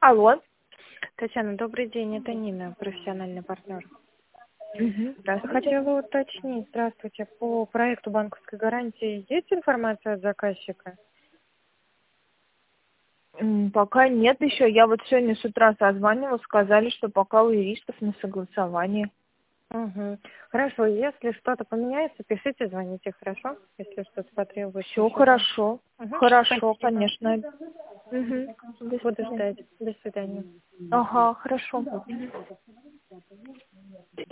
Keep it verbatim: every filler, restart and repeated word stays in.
Алло. Татьяна, добрый день, это Нина, профессиональный партнер. Мгм. Здравствуйте. Хотела уточнить, здравствуйте, по проекту банковской гарантии есть информация от заказчика? М, Пока нет еще. Я вот сегодня с утра созванивала, сказали, что пока у юристов на согласовании. Угу. Хорошо, если что-то поменяется, пишите, звоните, хорошо? Если что-то потребуется. Все еще. хорошо. Угу. Хорошо, Спасибо. конечно. Мгм. До Буду свидания. ждать. До свидания. Ага, хорошо. Мгм.